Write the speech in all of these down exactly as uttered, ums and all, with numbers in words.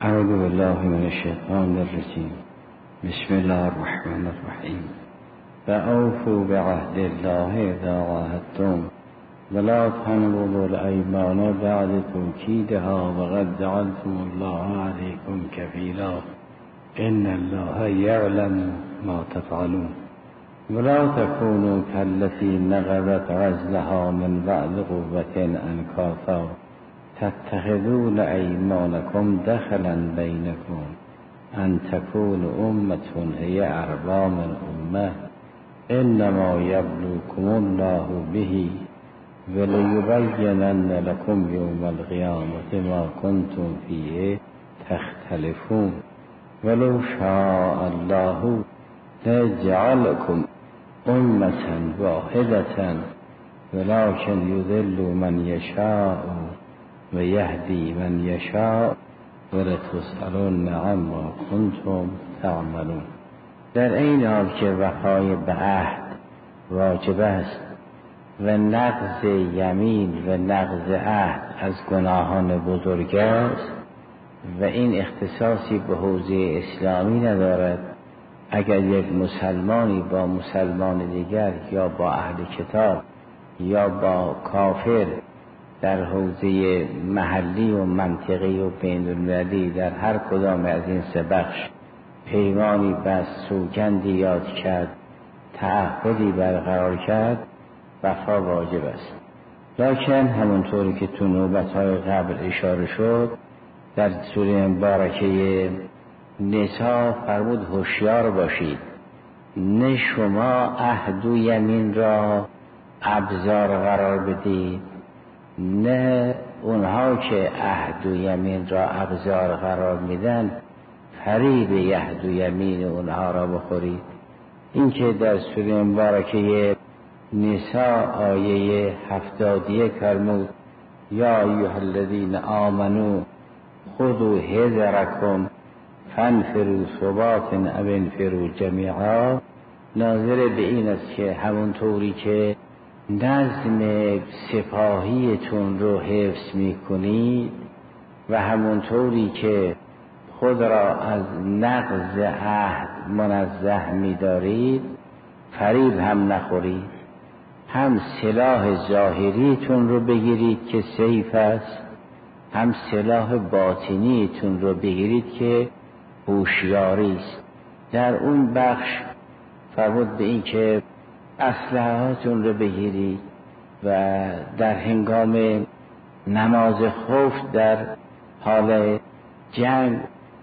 اعوذ بالله من الشیطان الرجیم. بسم الله الرحمن الرحیم. فأوفوا بعهد الله اذا عاهدتم ولا تنقضوا الأيمان بعد توكيدها وقد جعلتم الله عليكم كفيلا إن الله يعلم ما تفعلون ولا تكونوا كالتي نقضت غزلها من بعد قوة أنكاثا تتخذون أيمانكم دخلا بينكم أن تكون أمة هي أربى من أمة إنما يبلوكم الله به وليبينن لكم يوم القيامة ما كنتم فيه تختلفون ولو شاء الله لجعلكم أمة واحدة ولكن يذل من يشاء ويهدي من يشاء ولتسألن عما كنتم تعملون. در این حال که وفای به عهد واجب است و نقض یمین و نقض عهد از گناهان بزرگ است و این اختصاصی به حوزه اسلامی ندارد، اگر یک مسلمانی با مسلمان دیگر یا با اهل کتاب یا با کافر در حوزه محلی و منطقی و بین‌المللی در هر کدام از این سه بخش پیمانی بست، سوگندی یاد کرد، تعهدی برقرار کرد، وفا واجب است. لکن همونطوری که تو نوبت‌های قبل اشاره شد در سوره مبارکه نساء فرمود هوشیار باشید، نه شما عهد و یمین را ابزار قرار بدید، نه اونها که عهد و یمین را ابزار قرار میدن فریب عهد و یمین اونها را بخورید. این که در سوره مبارکه نساء آیه هفتاد و یک فرمود یا ایها الذین آمنوا خذوا حذرکم فانفروا ثبات او انفروا جمیعا، ناظر به این است که همونطوری که نظم سپاهیتون رو حفظ میکنید و همونطوری که خود را از نقض عهد منزه میدارید فریب هم نخورید، هم سلاح ظاهریتون رو بگیرید که سیف است، هم سلاح باطنیتون رو بگیرید که هوشیاری است. در اون بخش فرمود به این که اسلحه‌هاتون رو بگیرید و در هنگام نماز خوف در حال جنگ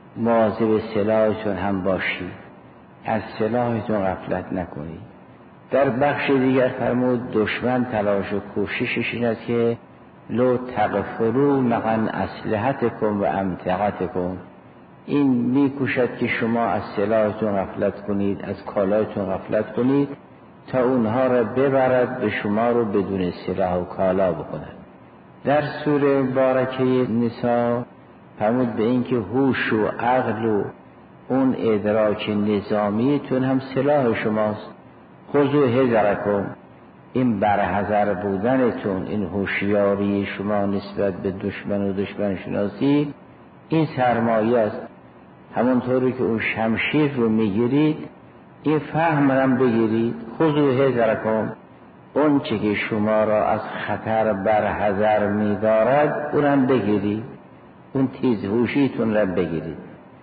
مواظب سلاحتون هم باشید، از سلاحتون غفلت نکنید. در بخش دیگر فرمود دشمن تلاش و کوششش این است که لو تغفروا مع اسلحتکم و امتعتکم، این میکوشد که شما از سلاحتون غفلت کنید، از کالایتون غفلت کنید تا اونها را ببرد به شما رو بدون سلاح و کالا بکند. در سوره مبارکه نساء فرمود به این که هوش و عقل و اون ادراک نظامیتون هم سلاح شماست. خذوا حذرکم، این برحذر بودنتون، این هوشیاری شما نسبت به دشمن و دشمن شناسی، این سرمایه است. همونطوری که اون شمشیر رو میگیرید این فهم رو بگیرید. خذوا حذرکم، اون چه که شما را از خطر برحذر می‌دارد اونم بگیرید، اون تیزهوشیتون را بگیرید.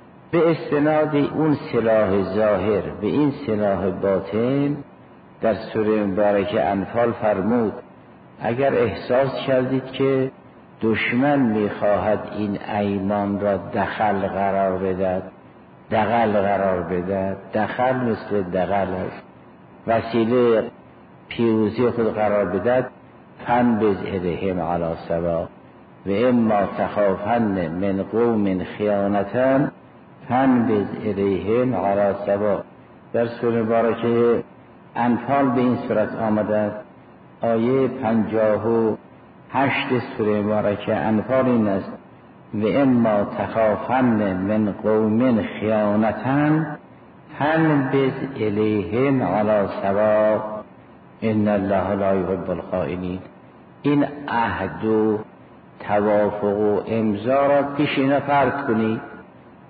به استناد اون سلاح ظاهر به این سلاح باطن در سوره مبارکه انفال فرمود اگر احساس کردید که دشمن می‌خواهد این ایمان را دخل قرار بدهد، دغل قرار بده، دخل مثل دغل است، وسیله پیروزی خود قرار بده، فانبذ الیهم علی سواء و اما تخافن من قوم خیانة فانبذ الیهم علی سواء. در سوره مبارکه انفال به این صورت آمده. آیه پنجاه و هشت سوره مبارکه انفال این است و اما تخافن من قوم خیانة فانبذ الیهم علی سواء ان الله لا یحب الخائنین. این عهد و توافق و امضا را پیش اینا فرض کنید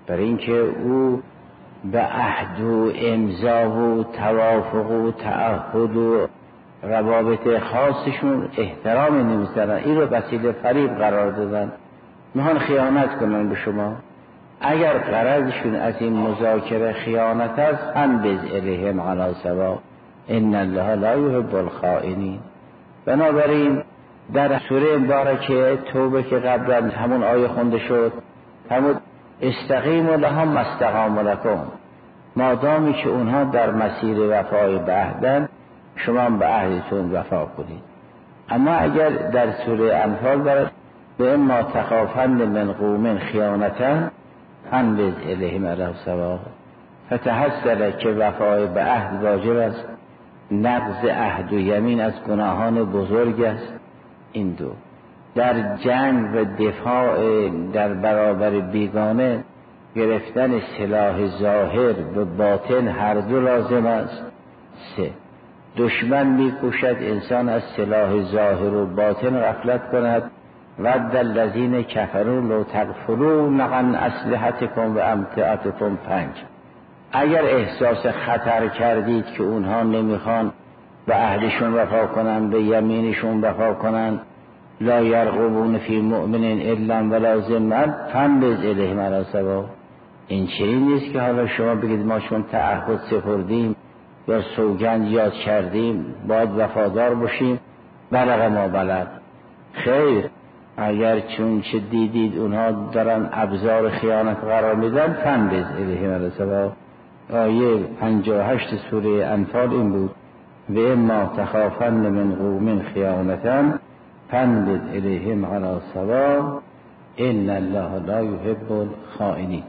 برای اینکه او به عهد و امضا و توافق و تعهد و روابط خاصشون احترام نمیذارن، این رو وسیله فریب قرار دادن، میخوان خیانت کنن به شما. اگر غرضشون از این مذاکره خیانت است، فانبذ الیهم علی سواء ان الله لا یحب الخائنین. بنابراین در سوره مبارکه توبه که قبلا همون آیه خونده شد، همون استقیموا لهم ما استقاموا لکم، مادامی که اونها در مسیر وفای به عهدن، شما به عهدتون وفا کنید. اما اگر در سوره انفال برد به اما تخافن من قوم خیانتا فانبذ الیهم علی سواء، فتحسر که وفای به عهد واجب است، نقض عهد و یمین از گناهان بزرگ است. این دو در جنگ و دفاع در برابر بیگانه گرفتن سلاح ظاهر و باطن هر دو لازم است. سه، دشمن میکوشد انسان از سلاح ظاهر و باطن غفلت کند. ود الذین کفروا لو تغفلون عن اسلحتکم و امتعتکم. پنج، اگر احساس خطر کردید که اونها نمیخوان به عهدشون وفا کنن، به یمینشون وفا کنن، لا یرقبون فی مؤمن الا ولا ذمه فانبذ الیهم علی سواء. این چیزی نیست که حالا شما بگید ما چون تعهد سپردیم یا سوگند یاد کردیم باید وفادار باشیم، بلغ ما بلغ. خیر، اگر چون چه دیدید اونها دارن ابزار خیانت قرار میدن، فانبذ الیهم علی سواء. آیه پنجاه و هشت سوره انفال این بود: و اما تخافن من قوم خیانتا فانبذ الیهم علی سواء ان الله لا یحب الخائنین.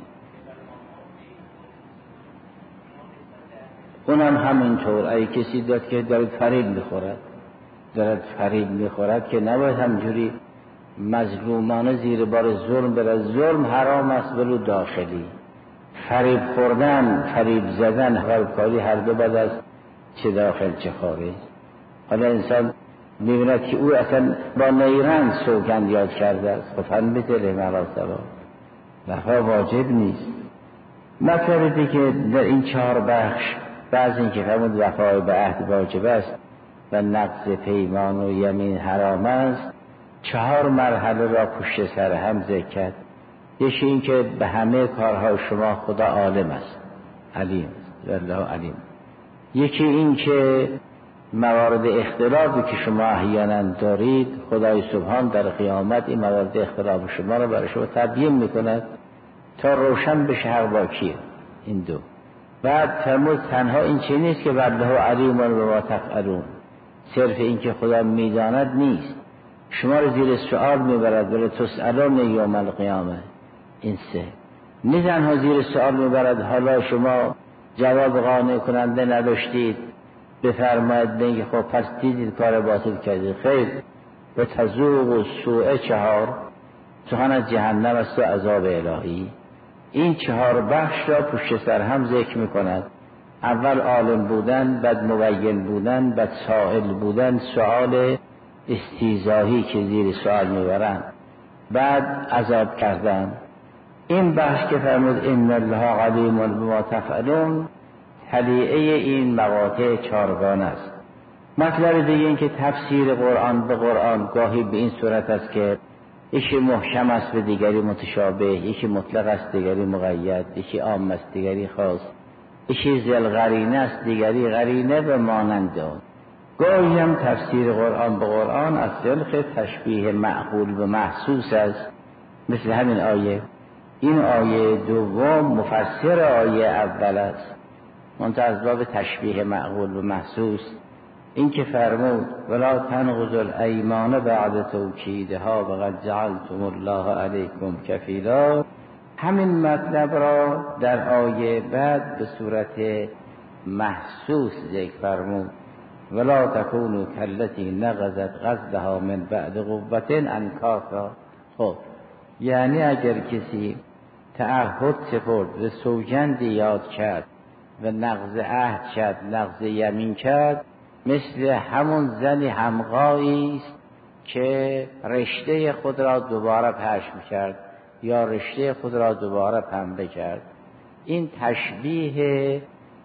اونم همینطور، ای کسی داد که دارد فریب میخورد، دارد فریب میخورد که نباید همجوری مظلومانه زیر بار ظلم برد. ظلم حرام است ولو داخلی، فریب خوردن، فریب زدن، خرابکاری هر دو بد است، چه داخل چه خارج. حالا انسان میبیند که او اصلا با نیرنگ سوگند یاد کرده است، خب فانبذ الیهم علی سواء، وفا واجب نیست. مطلبی که در این چهار بخش، بعضی اینکه فرمود وفای به عهد واجب است و نقض پیمان و یمین حرام است، چهار مرحله را پشت سر هم ذکر کرد. یکی این که به همه کارهای شما خدا عالم است، علیم است، والله علیم. یکی این که موارد اختلافی که شما احیانا دارید، خدای سبحان در قیامت این موارد اختلاف شما را برای شما تبیین میکند تا روشن بشه حق با کیه. این دو. بعد فرمود تنها این چه نیست که والله علیم بما تفعلون، صرف این که خدا میداند نیست، شما رو زیر سوال میبرد، ولی تسألون یوم القیامه. این سه. نه تنها زیر سوال میبرد، حالا شما جواب قانع کننده نداشتید، بفرماید بگید خب پس دیدید کار باطل کردید. خیر، و تذوق و سوء. چهار، سخن از جهنم است و عذاب الهی. این چهار بخش را پشت سر هم ذکر می کند. اول عالم بودن، بعد مبین بودن، بعد سائل بودن، سؤال استیضاحی که زیر سؤال میبرند، بعد عذاب کردن. این بحث که فرمود ان الله علیم بما تفعلون، تلیعه این مقاطع چارگانه است. مطلب دیگه این که تفسیر قرآن به قرآن گاهی به این صورت است که یکی محکم است و دیگری متشابه، یکی مطلق است دیگری مقید، یکی عام است دیگری خاص، یکی ذل قرینه است دیگری قرینه و مانند آن. گاهی هم تفسیر قرآن به قرآن از سلخ تشبیه معقول به محسوس است، مثل همین آیه. این آیه دوم مفسر آیه اول است، منتها از باب تشبیه معقول به محسوس. این که فرمود ولا تنقضوا الایمان بعد توکیدها وقد جعلتم الله علیکم کفیلا، همین مطلب را در آیه بعد به صورت محسوس ذکر فرمود ولا تکونوا کالتی نقضت غزلها من بعد قوة انکاثا. خب یعنی اگر کسی تعهد سپرد و سوگند یاد کرد و نقض عهد کرد، نقض یمین کرد، مثل همون زنی همقایی است که رشته خود را دوباره پشم کرد یا رشته خود را دوباره پنبه کرد. این تشبیه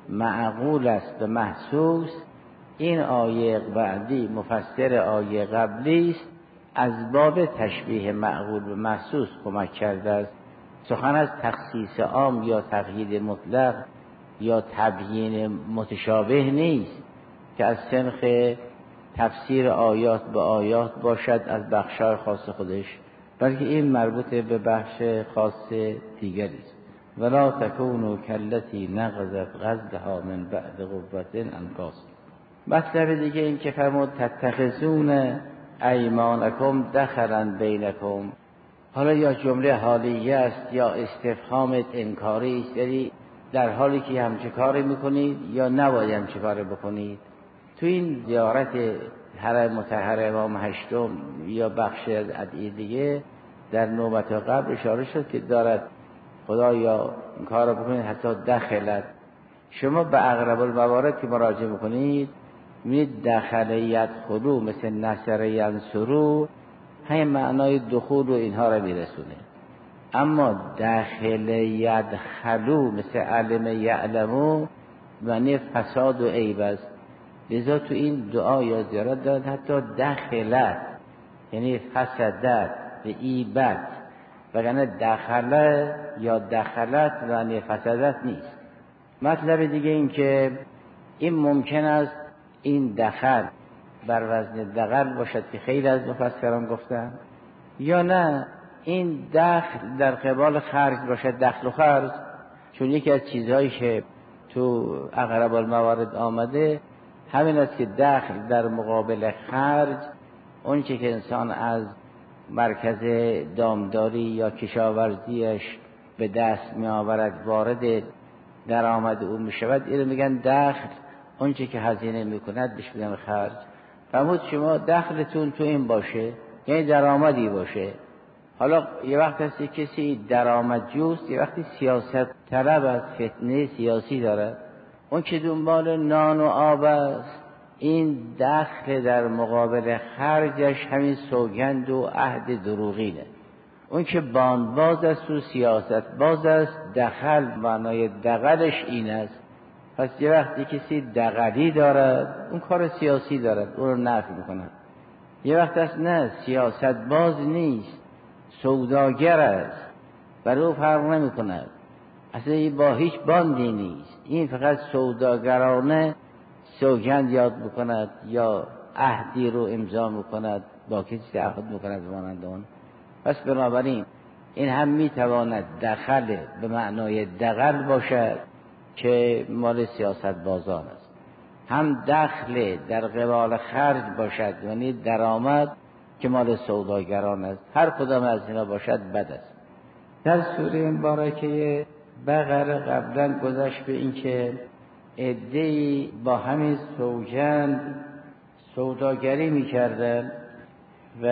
معقول است به محسوس. این آیه بعدی مفسر آیه قبلی است، از باب تشبیه معقول به محسوس کمک کرده است. سخن از تخصیص عام یا تقیید مطلق یا تبیین متشابه نیست که از سنخ تفسیر آیات به آیات باشد از بخشای خاص خودش، بلکه این مربوط به بخش خاص دیگری است. ولا تکونوا کالتی نقضت غزلها من بعد قوة انکاسا. مطلب دیگه این که فرمود تتخذون ایمانکم دخلا بینکم. حالا یا جمله حالیه است یا استفهام انکاری است، یعنی در حالی که همچه کاری میکنید یا نباید همچه کاری بکنید. تو این زیارت حرم مطهر امام هشتم یا بخش از ادعیه دیگه در نوبت قبل اشاره شد که دارد خدا یا این کار رو بکنید حتی دخلت. شما به اقرب الموارد که مراجعه میکنید می‌بینید دخل یدخلو مثل نصر ینصرو همین معنای دخول و اینها رو میرسونه. اما داخل یدخلو مثل علم یعلمو معنی فساد و عیب است. لذا تو این دعا یا زیارت دارد حتی دخلت یعنی فسادت و عیبت، وگرنه دخل یا دخلت معنی فسادت نیست. مطلب دیگه این که این ممکن است این دخل بر وزن دغل باشد که خیلی از مفسران گفتن، یا نه این دخل در قبال خرج باشد، دخل و خرج. چون یکی از چیزهایی که تو اقرب الموارد آمده همین است که دخل در مقابل خرج، اون چه که انسان از مرکز دامداری یا کشاورزیش به دست می آورد وارد درآمد او می شود، این رو میگن دخل. اون چه که هزینه می کند بهش میگن خرج. فرمود شما دخلتون تو این باشه، یعنی درآمدی باشه. حالا یه وقت هست کسی درآمد جوست، یه وقتی سیاست طلب از فتنه سیاسی داره، اون که دنبال نان و آب است، این دخل در مقابل خرجش همین سوگند و عهد دروغینه. اون که باندباز است و سیاست باز است، دخل معنای دغلش این است. پس یه وقتی کسی دغلی دارد اون کار سیاسی دارد، اون رو نفی میکنه. یه وقت است نه سیاست باز نیست، سوداگر است، برای او فرق نمی کند، اصلا با هیچ باندی نیست. این فقط سوداگرانه سوگند یاد میکند یا عهدی رو امضا میکند، با کسی تعهد میکند بمانند اون. پس بنابراین این هم میتواند دخل به معنای دغل باشد که مال سیاست بازان است، هم دخل در قبال خرج باشد یعنی درآمد که مال سوداگران است. هر کدام از اینا باشد بد است. در سوره مبارکه بقره قبلا گذشت به این که عده‌ای با همین سوگند سوداگری می‌کردند و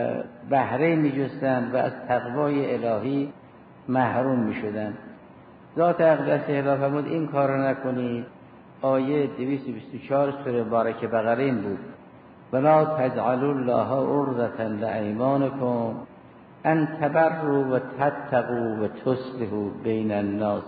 بهره می‌جستند و از تقوای الهی محروم می‌شدند. ذات اقدس الهی فرمود این کار را نکنید. آیه دویست و بیست و چهار سوره مبارکه بقره این بود: ولا تجعلوا الله عرضة لأیمانکم ان تبروا و تتقوا و تصلحوا بین الناس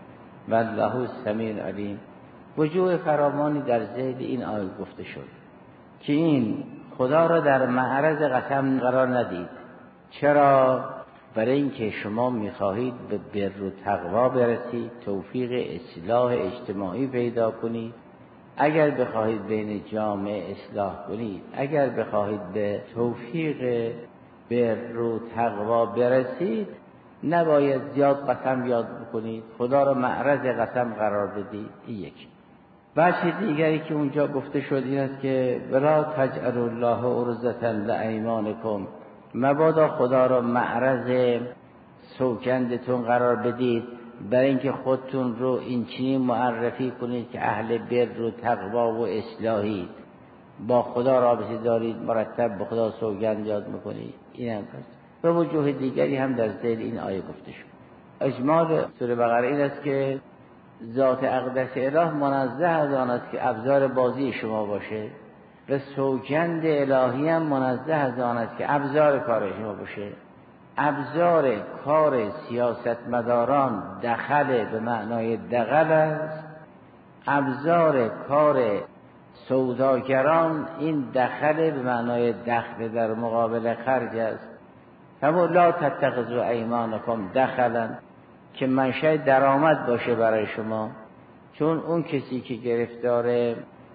والله سمیع علیم. وجوه فراوانی در ذیل این آیه گفته شد که این خدا را در معرض قسم قرار ندید. چرا؟ برای اینکه شما میخواهید به بر و تقوا برسید، توفیق اصلاح اجتماعی پیدا کنید. اگر بخواهید بین جامعه اصلاح کنید، اگر بخواهید به توفیق بر و تقوا برسید، نباید زیاد قسم یاد بکنید، خدا را معرض قسم قرار بدید. این یکی. بحث دیگری که اونجا گفته شد این است که ولا تجعلوا الله عرضة لأیمانکم، مبادا خدا را معرض سوگندتون قرار بدید برای اینکه خودتون رو این چنین معرفی کنید که اهل بر و تقوا و اصلاحید، با خدا رابطه دارید، مرتب به خدا سوگند یاد میکنید. این هم پس به وجوه دیگری هم در ذیل این آیه گفته شد. اجمال سوره بقره این است که ذات اقدس اله منزه از آن است که ابزار بازی شما باشه و سوگند الهی هم منزه از آن است که ابزار کار شما باشه. ابزار کار سیاستمداران دخل به معنای دغل است، ابزار کار سوداگران این دخل به معنای دخل در مقابل خرج است. فما لا تتخذوا ایمانکم دخلا، که منشأ درآمد باشه برای شما، چون اون کسی که گرفتار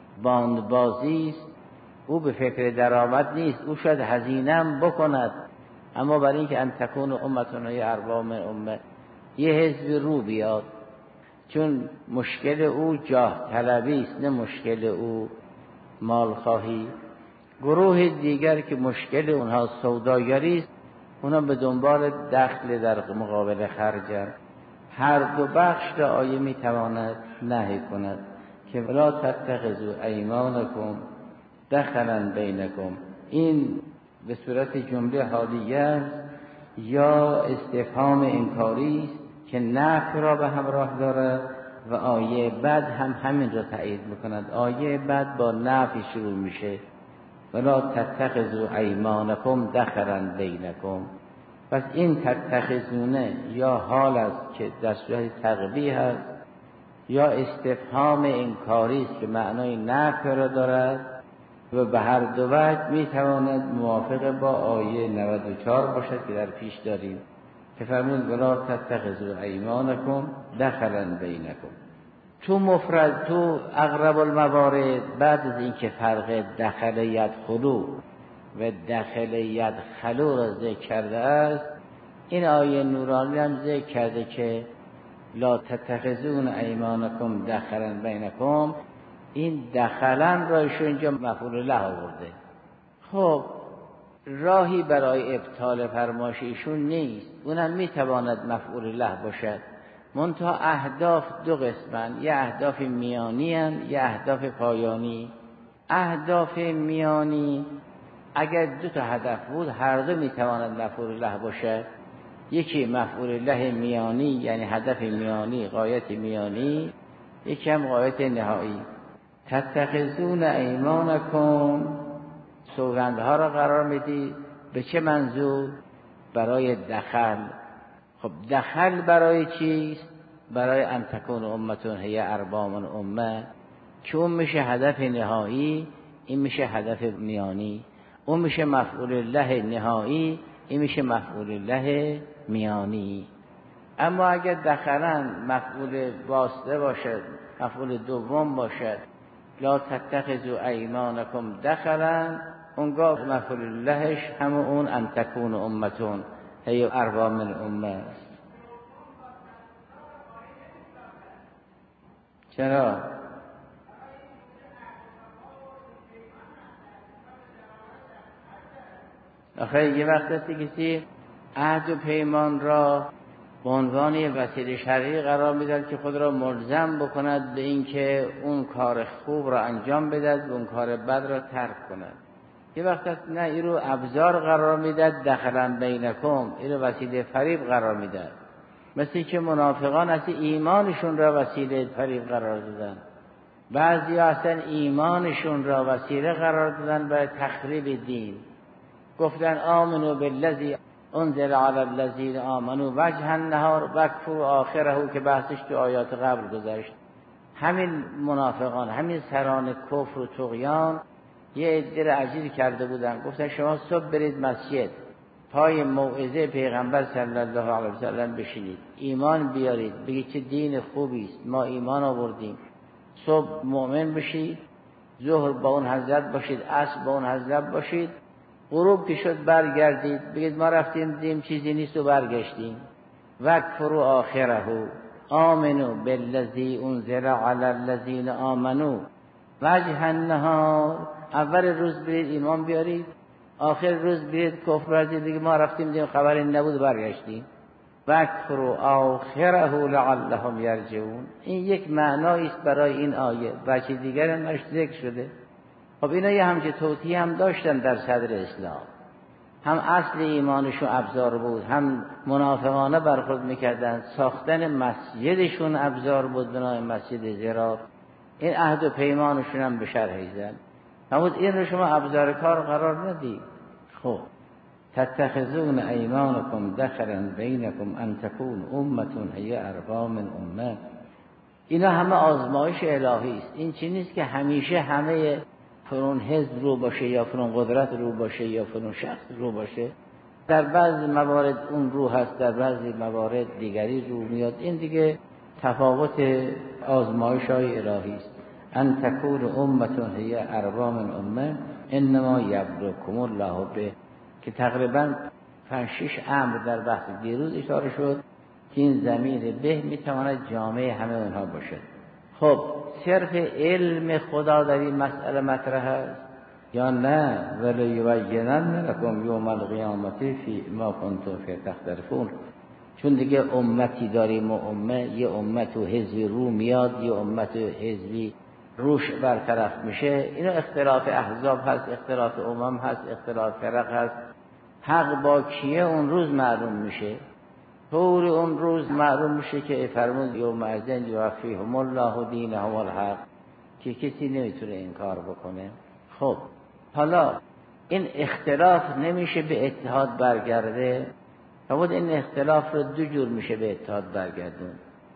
باندبازی است او به فکر درآمد نیست، او شاید هزینه هم بکند، اما برای اینکه ان تکون امتون هی اربا من امه یه حزب رو بیاد، چون مشکل او جاه طلبی است نه مشکل او مال خواهی. گروه دیگر که مشکل اونها سوداگری است، اونها به دنبال دخل در مقابل خرج. هر دو بخش را آیه میتواند نهی کند که ولا تتخذوا ایمانکم دخلا بینکم. این به صورت جمله حالیه است یا استفهام انکاری است که نفی را به همراه دارد و آیه بعد هم همین را تایید میکند. آیه بعد با نفی شروع میشه، ولا تتخذوا ایمانکم دخلا بینکم. پس این تتخذونه یا حال است که در صورت تقبیح است یا استفهام انکاری است که معنای نفی را دارد و به هر دو وجه میتواند موافق با آیه نود و چهار باشد که در پیش داریم که فرمود ولا تتخذوا ایمانکم دخلا بینکم. تو مفرد تو اغرب الموارد بعد از اینکه فرق دخل یدخلو و دخل یدخلو را ذکر کرده است، این آیه نورانی هم ذکر کرده که لا تتخذون ایمانکم دخلا بینکم. این دخلن رایش اینجا مفعول له آورده. خب راهی برای ابطال فرمایش ایشون نیست، اونم میتواند مفعول له باشد، منتها اهداف دو قسمن، یه اهداف میانی هن، یه اهداف پایانی. اهداف میانی اگر دو تا هدف بود هر دو میتواند مفعول له باشد. یکی مفعول له میانی یعنی هدف میانی، غایت میانی، یکی هم غایت نهایی. تتخذون ایمانکم، سوگندها را قرار میدی به چه منظور؟ برای دخل. خب دخل برای چیست؟ برای ان تکون امتون هی اربا من امه، که اون میشه هدف نهایی، این میشه هدف میانی. اون میشه مفعول له نهایی، این میشه مفعول له میانی. اما اگر دخلن مفعول واسطه باشد، مفعول دوم باشد، لا تتخذوا ایمانکم دخلا، اونگاه مفعول لهش همون اون ان تکون امتون هی اربا من امه است. چرا؟ آخه یه وقت هستی کسی عهد و پیمان را به عنوان یه وسیله شرعی قرار میدن که خود را ملزم بکند به اینکه اون کار خوب را انجام بدهد و اون کار بد را ترک کند. یه وقت هست نه، این رو ابزار قرار میداد دخلا بینکم، این رو وسیله فریب قرار میداد. مثل که منافقان اصلا ایمانشون را وسیله فریب قرار دادن، بعضی ها اصلا ایمانشون را وسیله قرار دادن برای تخریب دین. گفتن آمنو بالذی انزل علی الذین آمنوا وجه النهار واکفروا آخره که بحثش تو آیات قبل گذشت. همین منافقان، همین سران کفر و طغیان یه عده را اجیر کرده بودن، گفتن شما صبح برید مسجد پای موعظه پیغمبر صلی الله علیه وسلم بشینید، ایمان بیارید، بگید چه دین خوبی است، ما ایمان آوردیم. صبح مؤمن بشید، ظهر با اون حضرت باشید، عصر با اون حضرت باشید، غروب که شد برگردید بگید ما رفتیم دیم چیزی نیست و برگشتیم. وکفروا آخره آمنو بالذی انزل علی الذین آمنوا وجه النهار. اول روز برید ایمان بیارید، آخر روز برید کفر ورزید بگید ما رفتیم دیم خبری نبود برگشتیم. وکفروا آخره لعلهم یرجعون. این یک معنایی است برای این آیه، بچه دیگر هم ذکر شده. خب اینا یه همچه توطیه هم داشتن در صدر اسلام، هم اصل ایمانشون ابزار بود، هم منافقانه برخورد میکردن، ساختن مسجدشون ابزار بود، بنای مسجد زرار، این عهد و پیمانشون هم به شرح زد. فرمود این رو شما ابزار کار قرار ندید. خب تتخذون ایمانکم دخلا بینکم ان تکون امة هی اربا من امه. اینا همه آزمایش الهی است. این چیزی نیست که همیشه همه فرون حزب رو باشه یا فرون قدرت رو باشه یا فرون شخص رو باشه. در بعضی موارد اون رو هست، در بعضی موارد دیگری رو میاد. این دیگه تفاوت آزمایش های الهی است. ان تکون امة هی اربا من امه انما یبلوکم الله به، که تقریبا پنج شش امر در بحث دیروز اشاره شد که این ضمیر به میتواند جامع همه اونها باشد. خب صرف علم خدا در این مسئله مطرح است یا نه؟ ولی یبینن لکم یوم القیامت فی ما کنتم فی تختلفون. چون دیگه امتی داریم و امه، یه امت و حزبی رو میاد، یه امت و حزبی روش برطرف میشه. اینا اختلاف احزاب هست، اختلاف امم هست، اختلاف فرق هست. حق با کیه اون روز معلوم میشه. طور اون روز معلوم میشه که فرمود یوم ازن یوفیهم الله دینهم الحق، که کسی نمیتونه این کار بکنه. خب حالا این اختلاف نمیشه به اتحاد برگرده. فرمود این اختلاف رو دو جور میشه به اتحاد برگردون.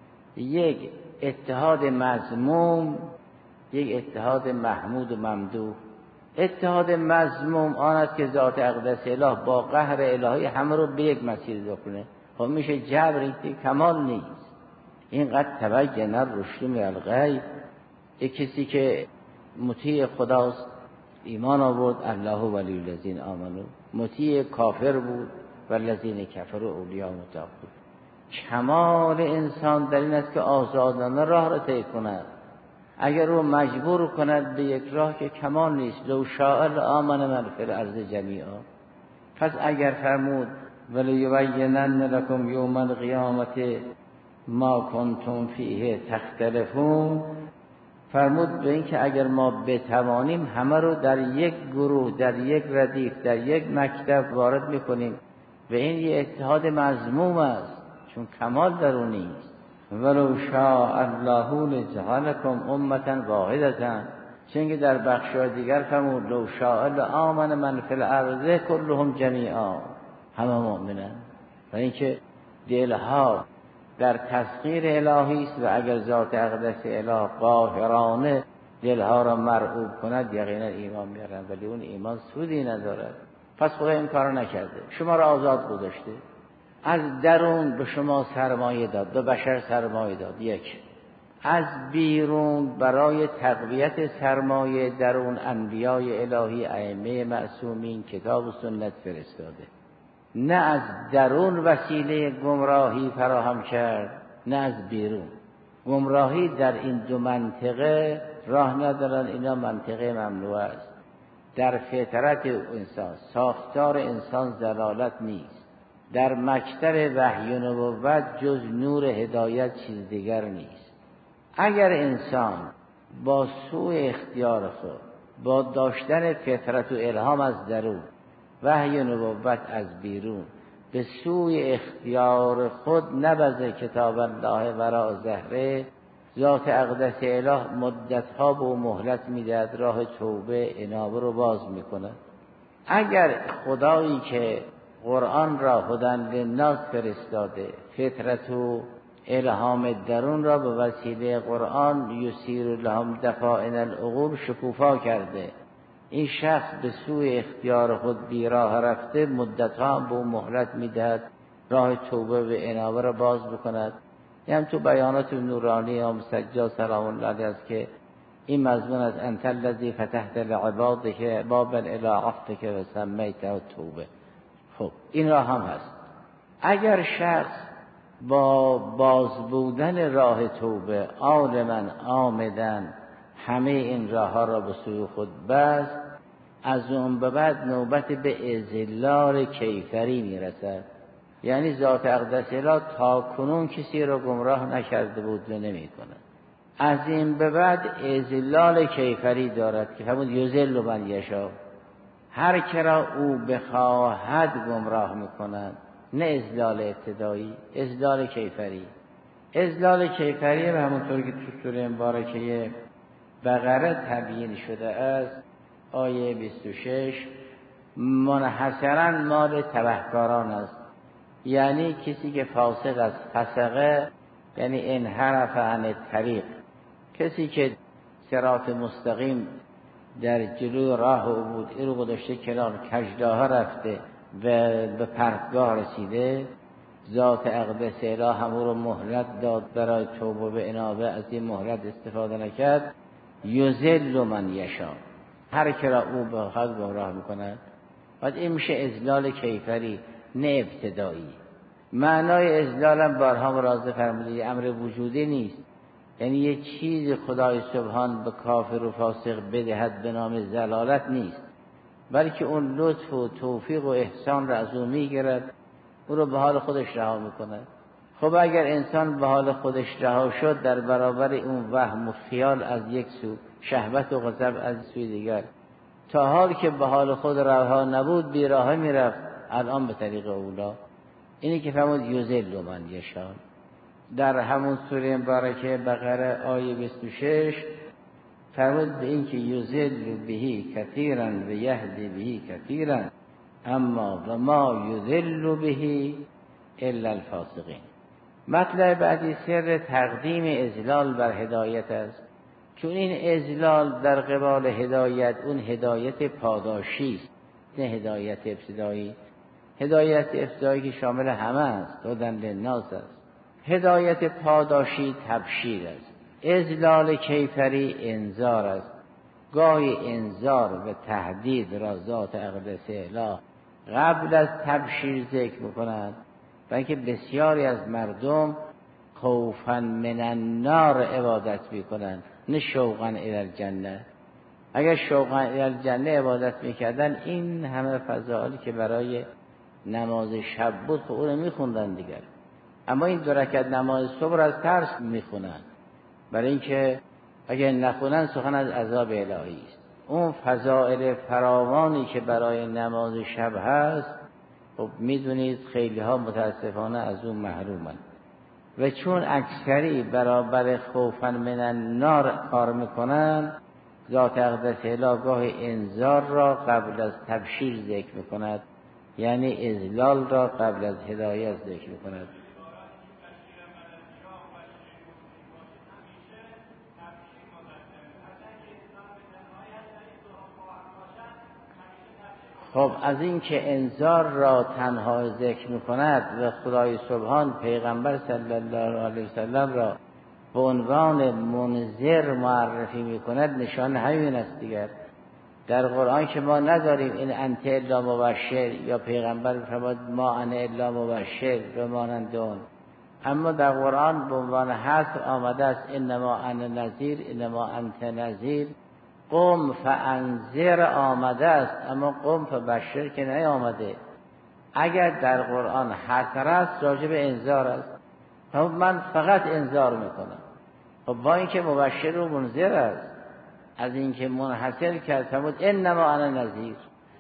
یک اتحاد مذموم، یک اتحاد محمود و ممدوح. اتحاد مذموم آن است که ذات اقدس اله با قهر الهی همه رو به یک مسیر بکنه. خب میشه جبری که کمال نیست. اینقدر تبین الرشد من الغی. یک کسی که مطیع خداست ایمان آورد الله ولی الذین آمنوا، مطیع کافر بود والذین کفروا اولیاء متقون. کمال انسان در این است که آزادانه راه را طی کند. اگر رو مجبور کند به یک راه که کمال نیست، لو شاء لآمن من فی الارض جمیعا. پس اگر فرمود ولی یبینن لکم یوم القیامت ما کنتم فیه تختلفون، فرمود به این که اگر ما بتوانیم همه رو در یک گروه، در یک ردیف، در یک مکتب وارد میکنیم و این یه اتحاد مذموم است چون کمال در اون نیست. ولو شاء الله لجعلکم امة واحدة، چون که در بخش‌های دیگر فرمود لو شاء لآمن من فی الارض کلهم جمیعا، همه مؤمنن. و اینکه دلها در تسخیر الهی است و اگر ذات اقدس اله قاهرانه دلها را مرعوب کند یقینا ایمان میارن، ولی اون ایمان سودی ندارد. پس خدا این کارو نکرده، شما را آزاد گذاشته. از درون به شما سرمایه داد، به بشر سرمایه داد. یک، از بیرون برای تقویت سرمایه درون انبیای الهی، ائمه معصومین، کتاب و سنت فرستاده. نه از درون وسیله گمراهی فراهم کرد، نه از بیرون. گمراهی در این دو منطقه راه ندارن، اینا منطقه ممنوع است. در فطرت انسان، ساختار انسان ضلالت نیست. در مکتب وحی و نبوت جز نور هدایت چیز دیگر نیست. اگر انسان با سوء اختیار خود، با داشتن فطرت و الهام از درون، وحی و نبوت از بیرون، به سوی اختیار خود نبذه کتاب الله وراء ظهره، ذات اقدس اله مدتها به مهلت میدهد، راه توبه انابه رو باز میکنه. اگر خدایی که قرآن را هدی للناس فرستاده، فطرت و الهام درون را به وسیله قرآن یسیر لهم دفائن العقول شکوفا کرده، این شخص به سوی اختیار خود بیراه رفته، مدتها به مهلت میدهد راه توبه و انابه را باز بکند. یعنی تو بیانات نورانی یا مسجد سلام الله علیه است که این مضمون از انت الذی فتحت لعبادک بابا الی عفوک و سمیته توبه. خب این راه هم هست. اگر شخص با باز بودن راه توبه عالما آمدن همه این راه ها را به سوی خود بست، از اون به بعد نوبت به اذلال کیفری میرسد. یعنی ذات اقدس اله تا کنون کسی را گمراه نکرده بود و نمی کند. از این به بعد اذلال کیفری دارد که فرمود یذل من یشاء، هر کرا او بخواهد گمراه میکند. نه اذلال ابتدایی، اذلال کیفری. اذلال کیفری به همونطور که تو سوره مبارکه بقره تبیین شده است، آیه بیست و شش منحصرا مال تبهکاران است. یعنی کسی که فاسق است، فسقه یعنی انحرف عن الطریق، کسی که صراط مستقیم در جلو راه او بود این رو گذاشته کنار، کجداه رفته و به پرتگاه رسیده، ذات اقدس اله همون رو مهلت داد برای توبه به انابه، از این مهلت استفاده نکرد. یذل من یشاء، هر کی را او بخواد گمراه میکند. بعد این میشه اذلال کیفری نه ابتدایی. معنای اذلال هم بارها مراجعه فرمودید، امر وجودی نیست، یعنی یه چیز خدای سبحان به کافر و فاسق بدهد به نام ضلالت نیست، بلکه اون لطف و توفیق و احسان را از او میگیرد، او رو به حال خودش رها میکنه. خب اگر انسان به حال خودش رها شد، در برابر اون وهم و خیال از یک سو، شهوت و غضب از سوی دیگر، تا حال که به حال خود رها نبود بیراهه میرفت، الان به طریق اولا. اینی که فرمود یذل من یشاء. در همون سوره مبارکه بقره آیه بیست و شش فرمود به این که یذل بهی کثیرا و یهدی بهی کثیرا اما و ما یذل بهی الا الفاسقین. مطلب بعدی سر تقدیم اذلال بر هدایت است، چون این اذلال در قبال هدایت اون هدایت پاداشی است، نه هدایت ابتدایی. هدایت ابتدایی که شامل همه است، هدی للناس است. هدایت پاداشی تبشیر است. اذلال کیفری انذار است. گاهی انذار و تهدید را ذات اقدس اله قبل از تبشیر ذکر می‌کند، بلکه بسیاری از مردم خوفا من النار عبادت می‌کنند، نه شوقا الی الجنه. اگر شوقا الی الجنه عبادت می‌کردن این همه فضائلی که برای نماز شب بود خب اون رو می‌خوندن دیگر. اما این دو رکعت نماز صبح از ترس می‌خونن، برای اینکه اگر نخونن سخن از عذاب الهی است. اون فضائل فراوانی که برای نماز شب هست خب میدونید خیلی ها متاسفانه از اون محرومن، و چون اکثری برابر خوفا من النار کار میکنن، ذات اقدس اله گاه انذار را قبل از تبشیر ذکر میکند، یعنی اذلال را قبل از هدایت ذکر میکند. خب از این که انذار را تنها ذکر می‌کند و خدای سبحان پیغمبر صلی الله علیه وسلم را به عنوان منذر معرفی می‌کند، نشان همین است دیگر. در قرآن که ما نداریم این انت الا مبشر، یا پیغمبر فرمود ما انا الا مبشر و مانند اون، اما در قرآن به عنوان حصر آمده است انما انا نذیر، انما انت نذیر. قم فانذر آمده است، اما قم فبشر که نه آمده. اگر در قرآن حصر است راجع به انذار است، خب من فقط انذار میکنم. خب با اینکه مبشر و منذر است، از اینکه منحصر کرد فرمود انما انا نذیر.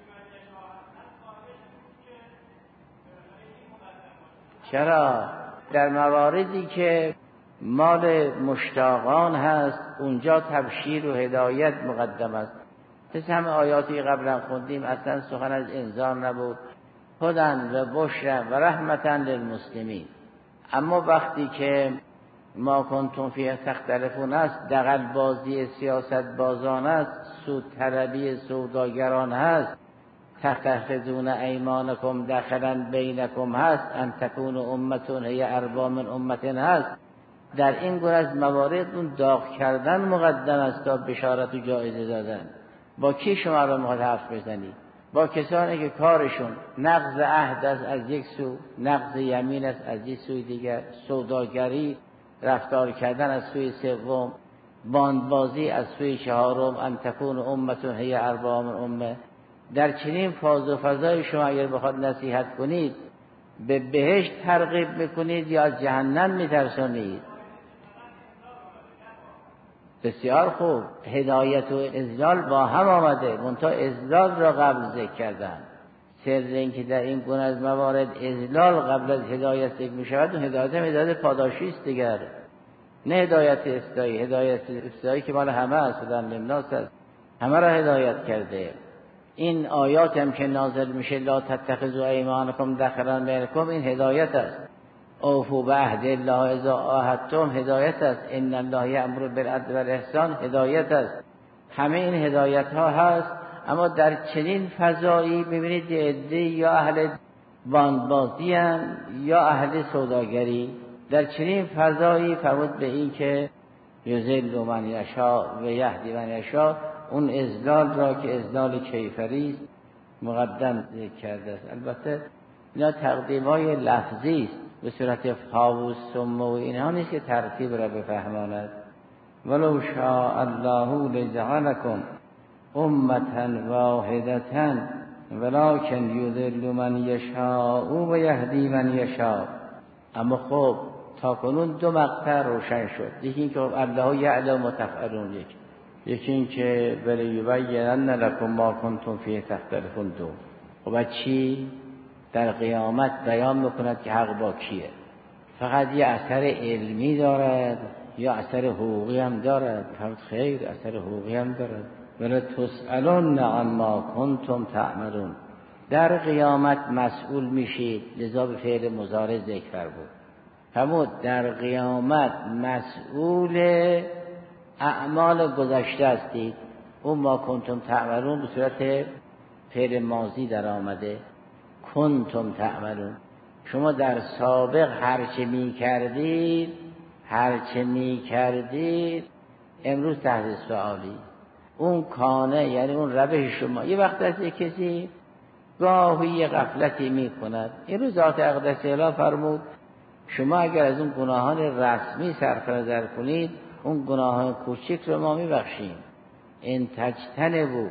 چرا؟ در مواردی که مال مشتاقان هست اونجا تبشیر و هدایت مقدم است. مثل همه آیاتی قبلا خوندیم اصلا سخن از انذار نبود، هدن و بشرا و رحمتا للمسلمین. اما وقتی که ما کنتم فیه تختلفون است، دغل بازی سیاست بازان است، سود طلبی سوداگران هست، تتخذون ایمانکم دخلا بینکم هست، ان تکون امتون هی اربا من امتن هست. در این گونه از موارد اون داغ کردن مقدم است تا بشارت و جایزه دادن. با کی شما رو میخواد حرف بزنی؟ با کسانی که کارشون نقض عهد است از یک سو، نقض یمین است از یک سوی دیگر، سوداگری رفتار کردن از سوی سوم، باندبازی از سوی چهارم، ان تکون امتون هی اربا من امه. در چنین فاز و فضای شما اگر بخواد نصیحت کنید، به بهشت ترغیب میکنید یا از جهنم میترسانید؟ بسیار خوب، هدایت و اذلال با هم آمده، منتها اذلال را قبل ذکر کردن. سر این که در این گونه از موارد اذلال قبل از هدایت ذکر می شود، و هدایت هم هدایت پاداشی است دیگر، نه هدایت ابتدایی. هدایت ابتدایی که مال همه است، هدی للناس است، همه را هدایت کرده. این آیات هم که نازل میشه لا تتخذوا ایمانکم دخلا بینکم، این هدایت است. اوفوا بعهد الله اذا عاهدتم، هدایت است. ان الله یأمر بالعدل والاحسان، هدایت است. همه این هدایت ها هست. اما در چنین فضایی ببینید عده یا اهل باندبازی هم یا اهل سوداگری، در چنین فضایی فرمود به این که یذل من یشاء و یهدی من یشاء، اون اذلال را که اذلال کیفری است مقدم ذکر کرده است. البته اینا تقدیمای لفظی است، به صورت فا و ثم و اینها نیست که ترتیب را بفهماند. ولو شاء الله لجعلکم امة واحدة ولكن یذل من یشاء و یهدی من یشاء. اما خب تا کنون دو مقطع روشن شد. یکی این که الله یعلم ما تفعلون، یک یکی این که ولیبینن لکم ما کنتم فیه تختلفون. دو خب چی؟ در قیامت بیان میکند که حق با کیه. فقط یه اثر علمی دارد یا اثر حقوقی هم دارد؟ فرد خیر، اثر حقوقی هم دارد. ولی تسألون عما کنتم تعملون، در قیامت مسئول میشید. لذا به فعل مضارع ذکر بود. فرمود در قیامت مسئول اعمال گذشته هستید. اون ما کنتم تعملون به صورت فعل ماضی در آمده. کنتم تعملون، شما در سابق هرچه می کردید هرچه می کردید امروز تحت سؤالی. اون کانه یعنی اون روش شما. یه وقت از یک کسی گاهی یه غفلتی می کند. این روز ذات اقدس اله فرمود شما اگر از اون گناهان رسمی صرف نظر کنید، اون گناهان کوچک رو ما می بخشیم. ان تجتنبوا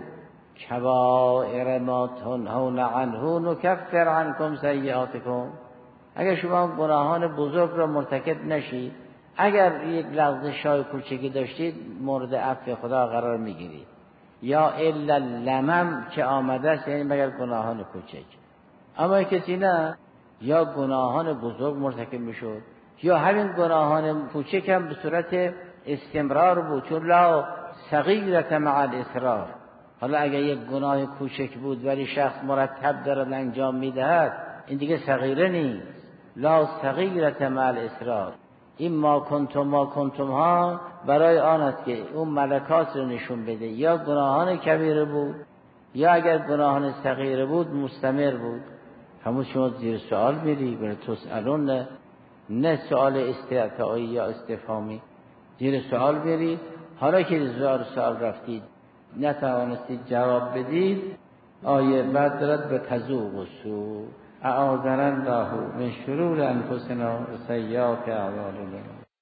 کبائر ما تنهون عنه نکفر عنکم سیئاتکم. اگر شما گناهان بزرگ را مرتکب نشید، اگر یک لغزش های کوچکی داشتید مورد عفو خدا قرار میگیرید. یا الا لمم که آمده است، یعنی مگر گناهان کوچک. اما کسی نه، یا گناهان بزرگ مرتکب میشد یا همین گناهان کوچک هم به صورت استمرار بود، چون لا صغیرة مع الاصرار. حالا اگر یک گناه کوچک بود ولی شخص مرتب دارد انجام میدهد، این دیگه صغیره نیست. لا صغیرة مع الاصرار. این ما کنتم ما کنتم ها برای آن است که اون ملکات رو نشون بده. یا گناهان کبیره بود یا اگر گناهان صغیره بود مستمر بود. همون شما زیر سوال میری، برای تسألون نه, نه سوال استعطائی یا استفهامی، زیر سوال میری. حالا که زیر سوال رفتید نتوانستید جواب بدید، آیه بعد دارد به تذوق و سو اعاذنا الله من شرور انفسنا و سیئات اعمالنا.